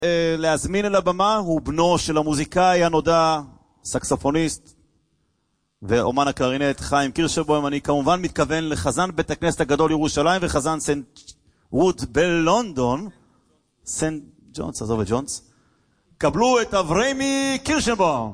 להזמין אל הבמה הוא בנו של המוזיקאי הנודע, סקסופוניסט ואומן הקלרינט חיים קירשנבוים. אני כמובן מתכוון לחזן בית הכנסת הגדול ירושלים וחזן סנט ווד בלונדון, סנט ג'ונס, עזוב את ג'ונס. קבלו את אברמי קירשנבוים.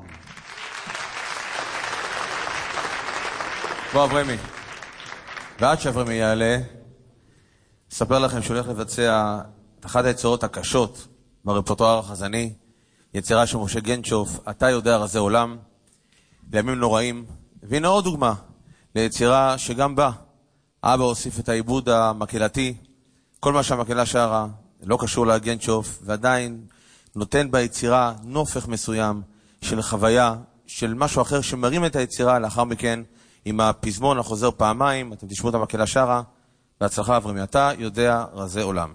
בוא אברמי. ועד שאברמי יעלה, אספר לכם שהוא הולך לבצע את אחת היצירות הקשות ברפרטואר החזני, יצירה של משה גנצ'וף, אתה יודע רזי עולם, לימים נוראים. והנה עוד דוגמה ליצירה שגם בה אבא הוסיף את העיבוד המקהלתי, כל מה שהמקהלה שרה לא קשור לגנצ'וף, ועדיין נותן ביצירה נופך מסוים של חוויה, של משהו אחר שמרים את היצירה לאחר מכן עם הפזמון החוזר פעמיים. אתם תשמעו את המקהלה שרה. בהצלחה אברמי, אתה יודע רזי עולם.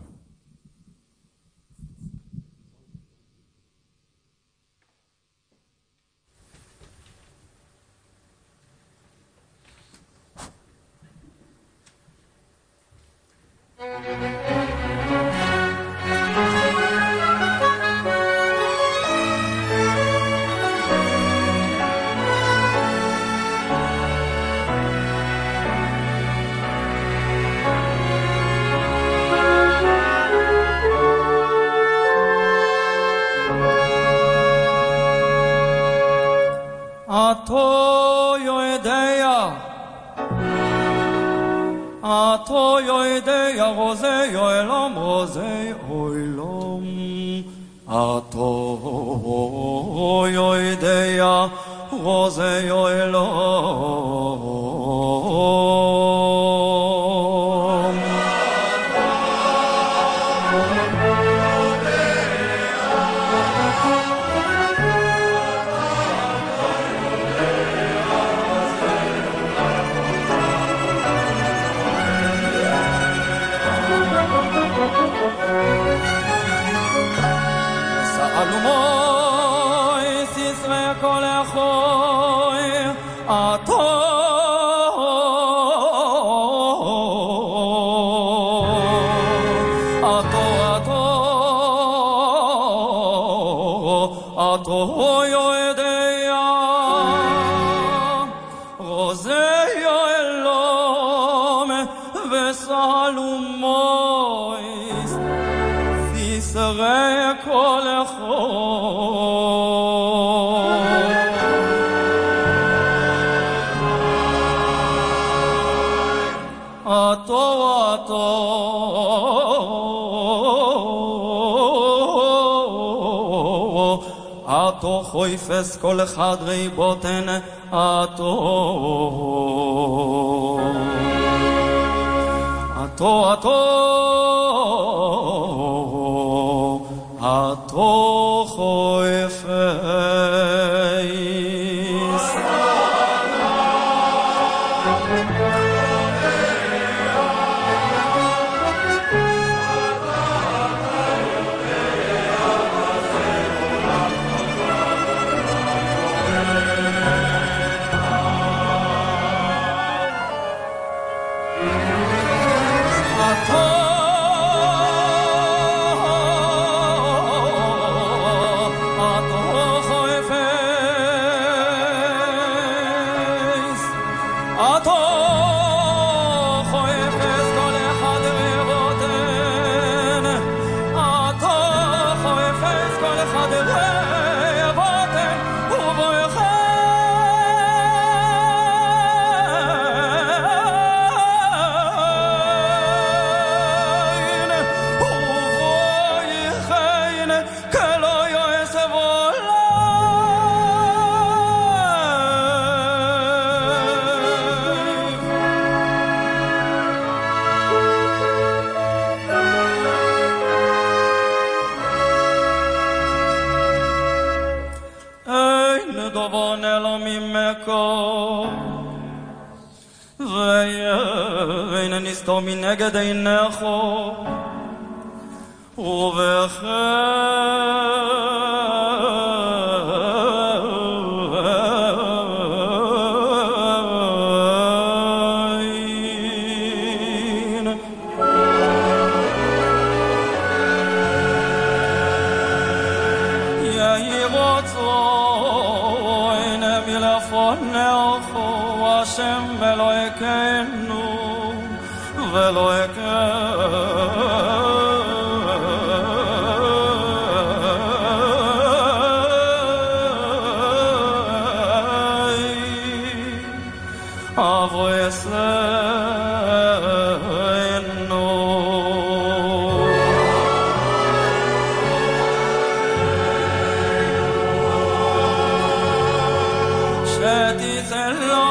Ato yoidea rose yoelom rose oilom Ato yoidea rose yoelom Alumoi sisre kolechoi ato ato ato ato yoedea rose yoelom vesalumoi sisre Ato khoifes kol khadri boten ato ato ato ato khoifes נסתור מנגד עיניך ובחן רוצוין מלפונך השם אלוהינו אבו יסנו שתיתן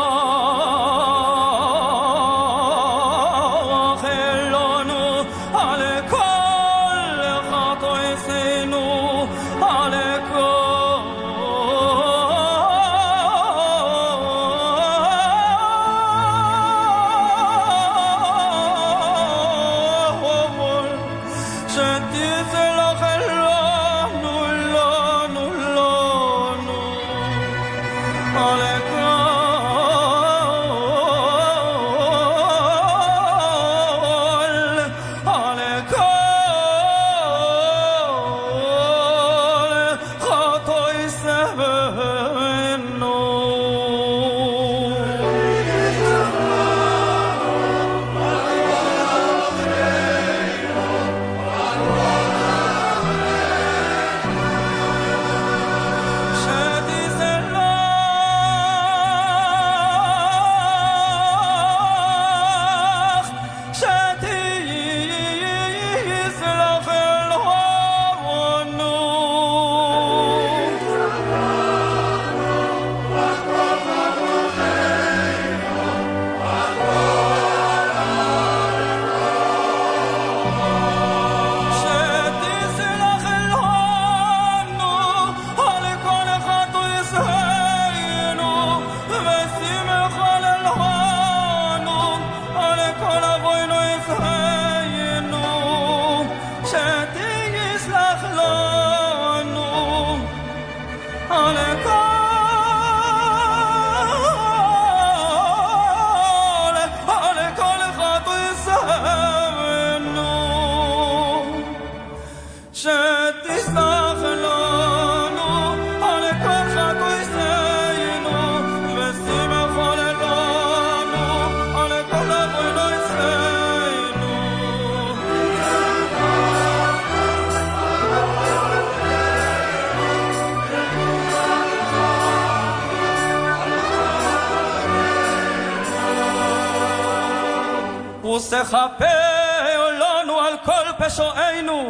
וסכפר לנו על כל פשענו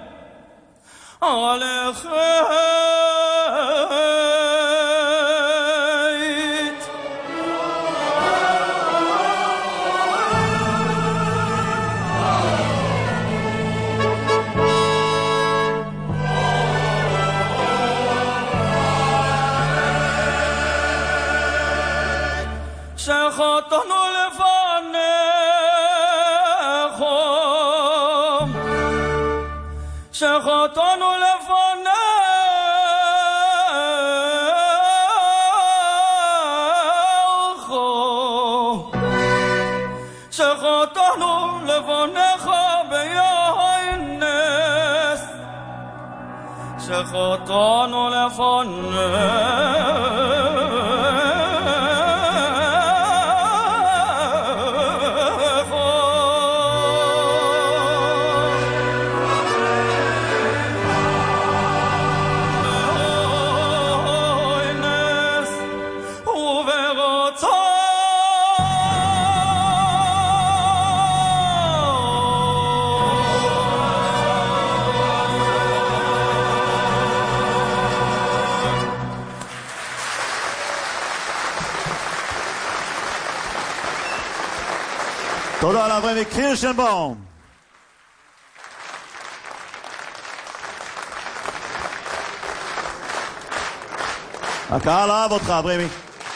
על חטא שחטאנו לפניך שחטאנו לפניך שחטאנו לפניך ביינס שחטאנו לפניך תודה לאברמי קירשנבאום. הקהל אהב אותך, אברמי.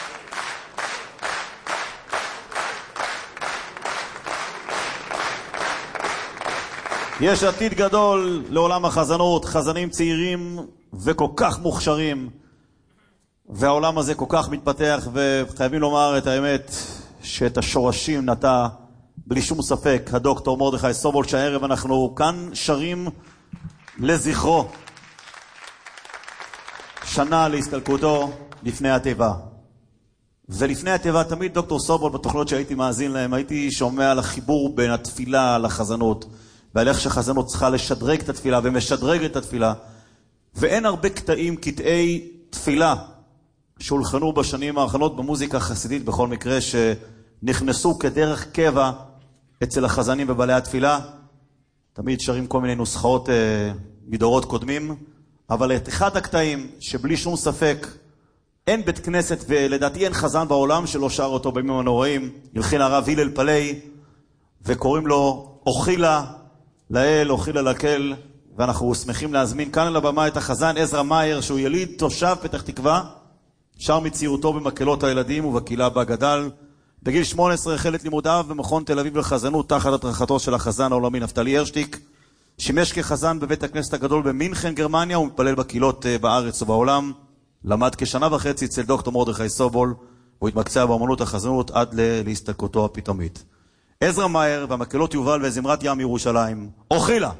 יש עתיד גדול לעולם החזנות, חזנים צעירים וכל כך מוכשרים, והעולם הזה כל כך מתפתח, וחייבים לומר את האמת שאת השורשים נטע בלי שום ספק הדוקטור מרדכי סובול, שהערב אנחנו כאן שרים לזכרו. שנה להסתלקותו לפני התיבה. ולפני התיבה תמיד דוקטור סובול בתוכנות שהייתי מאזין להם, הייתי שומע על החיבור בין התפילה לחזנות, ועל איך שחזנות צריכה לשדרג את התפילה ומשדרג את התפילה. ואין הרבה קטעי תפילה שהולחנו בשנים האחרונות במוזיקה החסידית בכל מקרה, שנכנסו כדרך קבע אצל החזנים ובעלי התפילה. תמיד שרים כל מיני נוסחאות מדורות קודמים, אבל את אחד הקטעים שבלי שום ספק אין בית כנסת ולדעתי אין חזן בעולם שלא שר אותו בימים הנוראים, הלחין הרב הלל פלאי, וקוראים לו אוכילה לאל, אוכילה לקל, ואנחנו שמחים להזמין כאן על הבמה את החזן עזרא מאייר, שהוא יליד תושב פתח תקווה, שר מצעירותו במקהלות הילדים ובקהילה בה גדל. בגיל 18 החל את לימודיו במכון תל אביב לחזנות תחת הדרכתו של החזן העולמי נפתלי הרשטיק. שימש כחזן בבית הכנסת הגדול במינכן גרמניה ומתפלל בקהילות בארץ ובעולם. למד כשנה וחצי אצל דוקטור מרדכי סובול, הוא התמקצע באמנות החזנות עד להסתלקותו הפתאומית. עזרא מאייר והמקהלות יובל וזמרת ים ירושלים. אוכילה.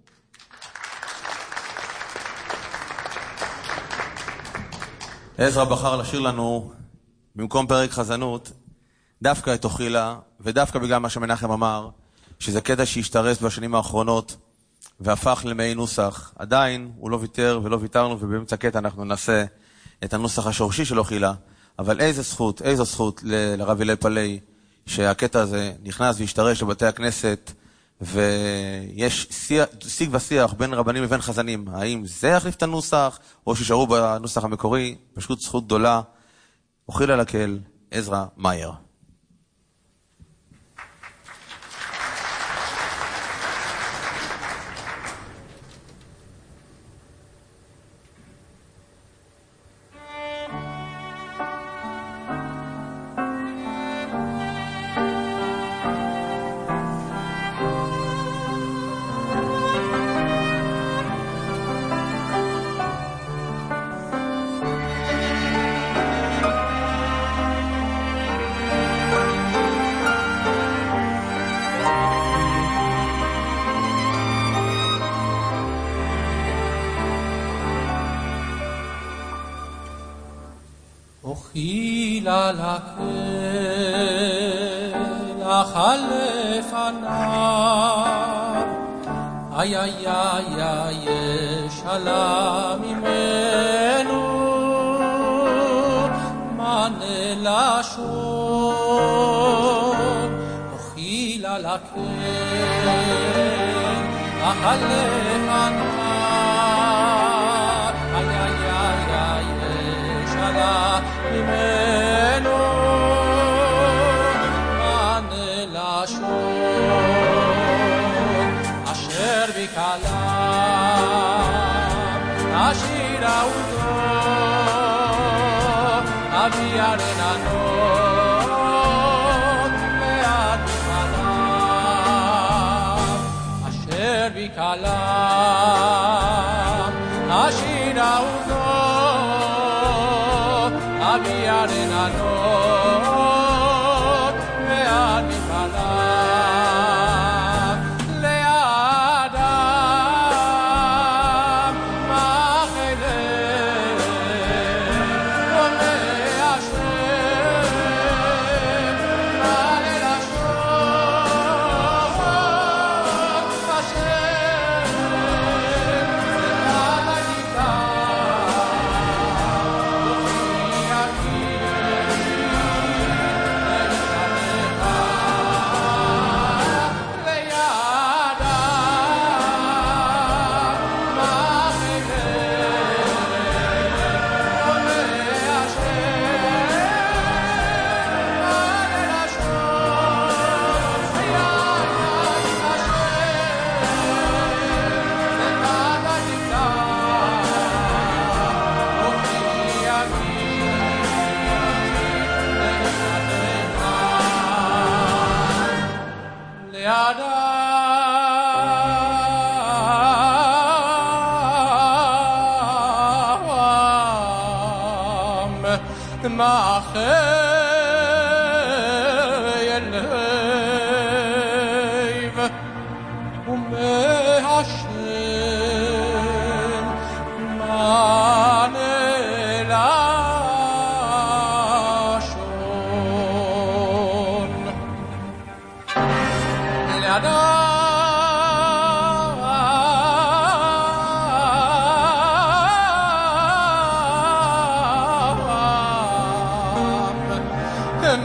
עזרא בחר לשיר לנו במקום פרק חזנות דווקא את אוכילה, ודווקא בגלל מה שמנחם אמר, שזה קטע שהשתרס בשנים האחרונות והפך למעין נוסח. עדיין הוא לא ויתר ולא ויתרנו, ובאמצע קטע אנחנו נעשה את הנוסח השורשי של אוכילה. אבל איזו זכות לרב הלל פלאי שהקטע הזה נכנס והשתרש לבתי הכנסת, ויש שיג ושיח בין רבנים לבין חזנים, האם זה יחליף את הנוסח או שישארו בנוסח המקורי. פשוט זכות גדולה. אוכילה לקהל, עזרא מאייר. אוכילה לקהל החלף עניו, איי איי איי איי שאלה ממנו מענה לשון. אוכילה לקהל החלף עניו, איי איי איי איי שאלה ממנו מענה לשון. אשר בקהלם השירה אותו אבי הרננות מעט בפניו. אשר בקהלם השירה אותו אבי הרננות מעט בפניו. לאדם מחלף ומאשר מעלה לשון. אשר לקהל מחייב ומהשם מענה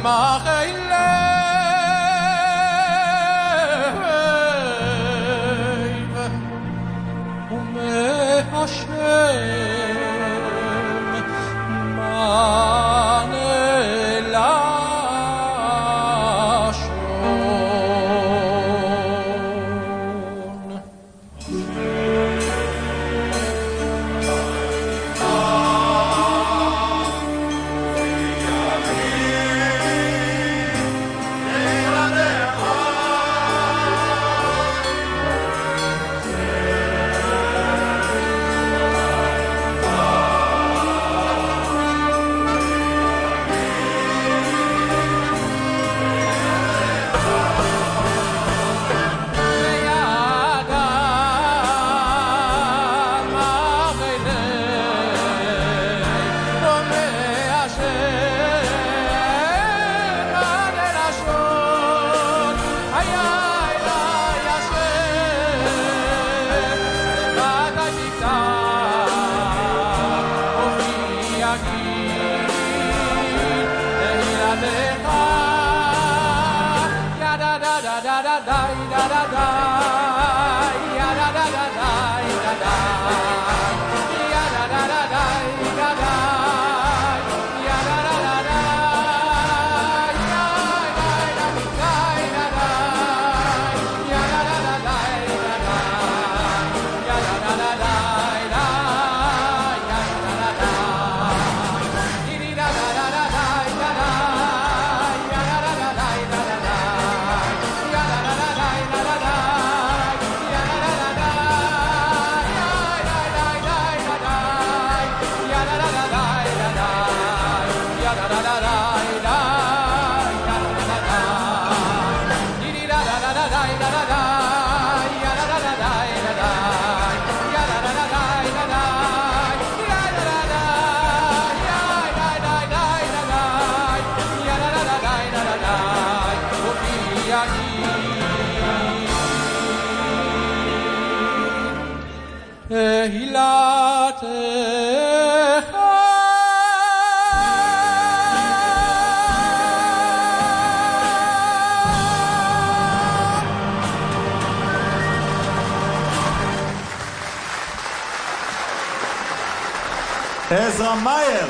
עזרא מאייר.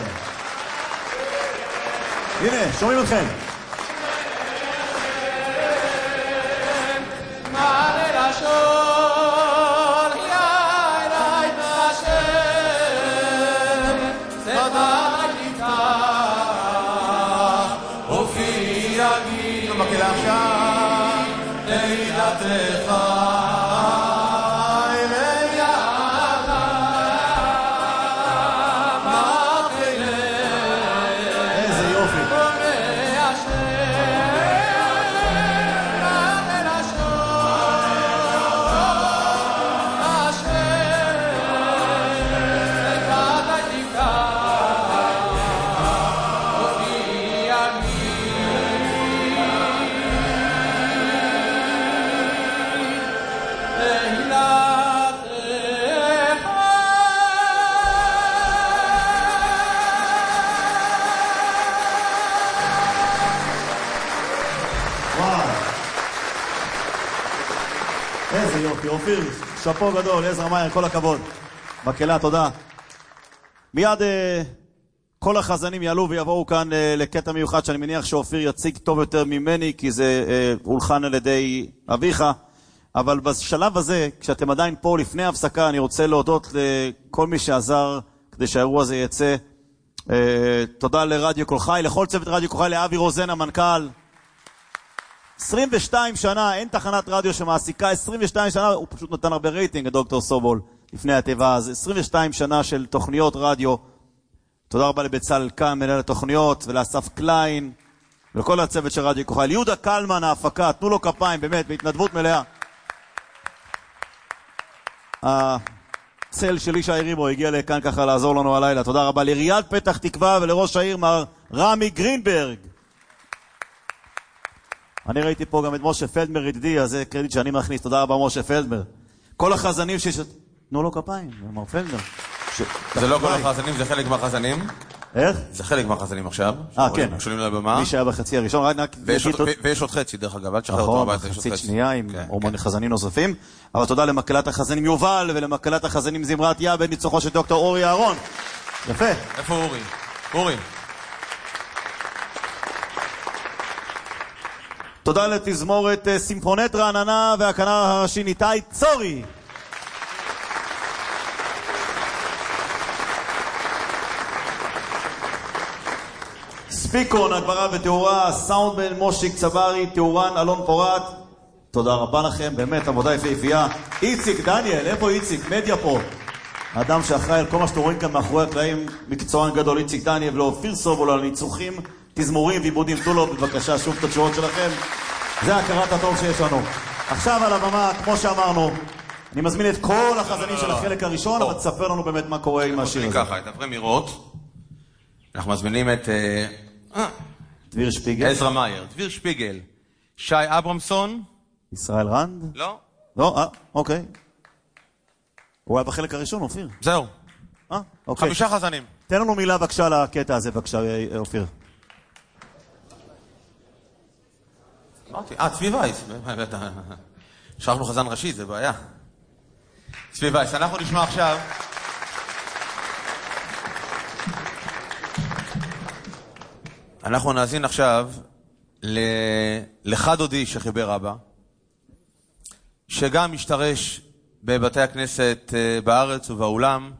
הנה, שומעים אתכם. איזה יופי, אופיר, שפו גדול, עזרא מאייר, כל הכבוד. מקהלה, תודה. מיד כל החזנים יעלו ויבואו כאן לקטע מיוחד שאני מניח שאופיר יציג טוב יותר ממני, כי זה הולחן על ידי אביך. אבל בשלב הזה, כשאתם עדיין פה לפני ההפסקה, אני רוצה להודות לכל מי שעזר כדי שהאירוע הזה יצא. תודה לרדיו קול חי, לכל צוות רדיו קול חי, לאבי רוזן המנכ"ל. 22 שנה, אין תחנת רדיו שמעסיקה 22 שנה, הוא פשוט נתן הרבה רייטינג, דוקטור סובול, לפני הטבע, אז 22 שנה של תוכניות רדיו. תודה רבה לבצל קם, מנהל התוכניות, ולאסף קליין, ולכל הצוות של רדיו קול חי. ליהודה קלמן, ההפקה, תנו לו כפיים, באמת, בהתנדבות מלאה. הצל של איש העירימו הגיע לכאן ככה לעזור לנו הלילה. תודה רבה לעיריית פתח תקווה ולראש העיר מר רמי גרינברג. אני ראיתי פה גם את משה פלדמר ידידי, אז זה קרדיט שאני מכניס. תודה רבה משה פלדמר. כל החזנים תנו לו כפיים, מר פלדמר. זה לא כל החזנים, זה חלק מהחזנים. איך? זה חלק מהחזנים עכשיו. כן. שולים לבמה. מי שהיה בחצי הראשון, ויש עוד חצי, דרך אגב, אל תשחרר אותו הביתה. נכון, חצי שנייה עם אומני חזנים נוספים. אבל תודה למקהלת החזנים יובל ולמקהלת החזנים זמרת יעבד, ניצוחו של דוקטור אורי אהרון. יפה. איפה אורי? אורי. תודה לתזמורת סימפונט רעננה והכנר הראשי ניתאי צורי. ספיקון, הגברה ותאורה, סאונדמן, מושיק צברי, תאורן, אלון פורט. תודה רבה לכם, באמת עבודה יפהפייה. איציק, דניאל, איפה איציק? מדיה פה. האדם שאחראי על כל מה שאתם רואים כאן מאחורי הקלעים, מקצוען גדול איציק דניאל, ולאופיר סובול על הניצוחים, תזמורים ועיבודים. תנו לו בבקשה שוב את התשורות שלכם. זה הכרת הטוב שיש לנו. עכשיו על הבמה, כמו שאמרנו, אני מזמין את כל החזנים של החלק הראשון, אבל תספר לנו באמת מה קורה עם השיר הזה. ככה, את אברי מירות. אנחנו מזמינים את דביר שפיגל. עזרא מאייר, דביר שפיגל, שי אברמסון. ישראל רנד? לא. לא, אוקיי. הוא היה בחלק הראשון, אופיר. זהו. אוקיי. 5 חזנים. תן לנו מילה בבקשה לקטע הזה, בבקשה, אופיר. אמרתי, צבי וייס. שכחנו חזן ראשי, זה בעיה. צבי וייס, אנחנו נשמע עכשיו. אנחנו נאזין עכשיו לחד דודי שחיבר אבא, שגם משתרש בבתי הכנסת בארץ ובעולם.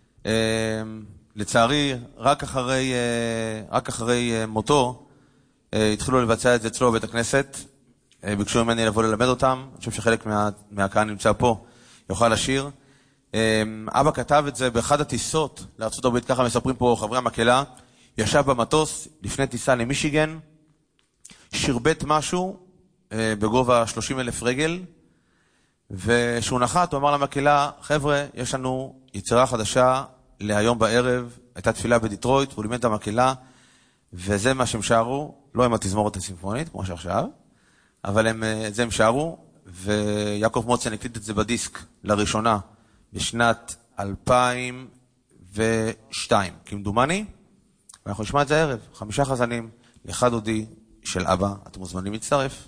לצערי, רק אחרי מותו התחילו לבצע את זה אצלו בבית הכנסת. ביקשו ממני לבוא ללמד אותם. אני חושב שחלק מהקהל נמצא פה, יוכל לשיר. אבא כתב את זה באחד הטיסות לארצות הברית, ככה מספרים פה חברי המקהלה. ישב במטוס לפני טיסה למישיגן, שרבט משהו בגובה 30,000 רגל, ושהוא נחת, הוא אמר למקהלה, חבר'ה, יש לנו יצירה חדשה להיום בערב. הייתה תפילה בדיטרויט, הוא לימד את המקהלה, וזה מה שהם שרו, לא עם התזמורת הסימפונית, כמו שעכשיו, אבל את זה הם שרו, ויעקב מוצן הקליט את זה בדיסק לראשונה בשנת 2002, כמדומני. ואנחנו נשמע את זה הערב, 5 חזנים, לחד דודי של אבא. אתם מוזמנים להצטרף.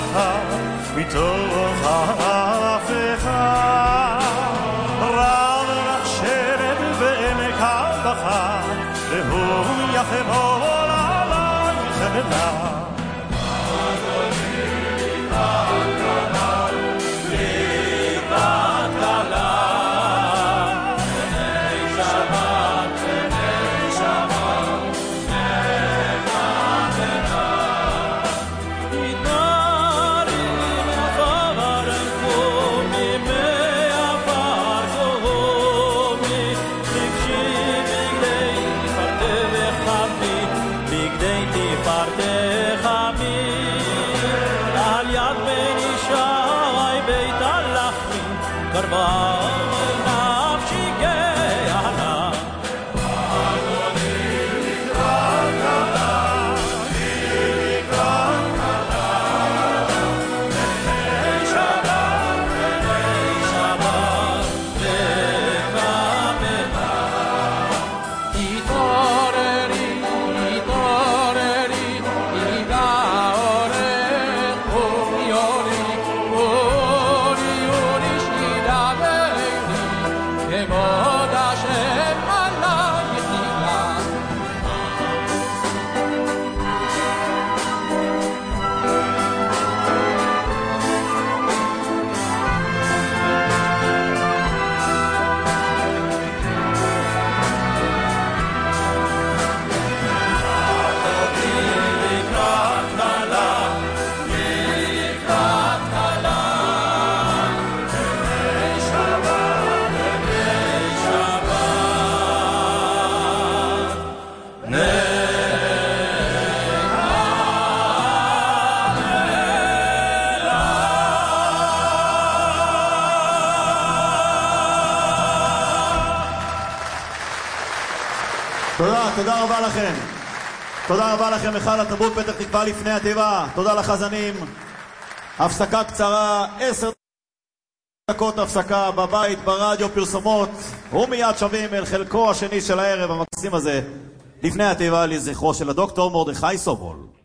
מתוך ההפכה רב תודה רבה לכם. תודה רבה לכם, היכל התרבות פתח תקווה לפני התיבה. תודה לחזנים. הפסקה קצרה, 10 דקות הפסקה בבית, ברדיו, פרסומות, ומיד שבים אל חלקו השני של הערב המקסים הזה לפני התיבה לזכרו של הדוקטור מרדכי סובול.